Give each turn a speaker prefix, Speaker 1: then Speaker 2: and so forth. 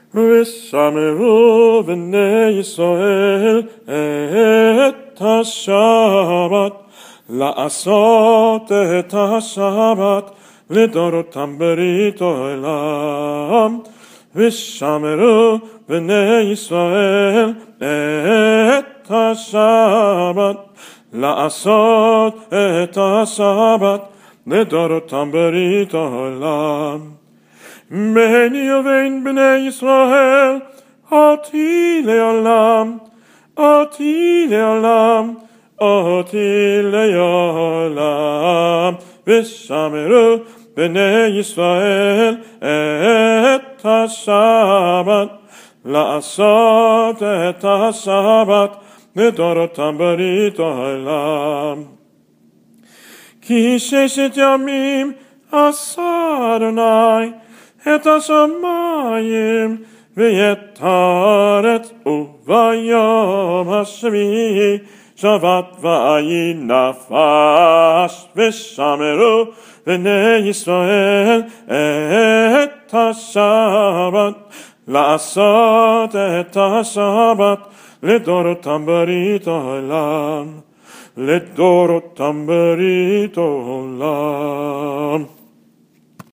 Speaker 1: ושמרו בני ישראל את השבת, לעשות את השבת לדורותם ברית עולם. ושמרו בני ישראל את השבת, לעשות את השבת לדורותם ברית עולם. ביני ובין בני ישראל אותי לעולם, אותי לעולם, אותי לעולם. ושמרו בני ישראל את השבת, לעשות את השבת לדורותם ברית עולם. כי 6 ימים עשה אדוני את השמיים ואת הארץ, וביום השביעי שבת ויהי נפש. ושמרו בני ישראל את השבת, לעשות את השבת לדורותם ברית עולם, לדורותם ברית עולם.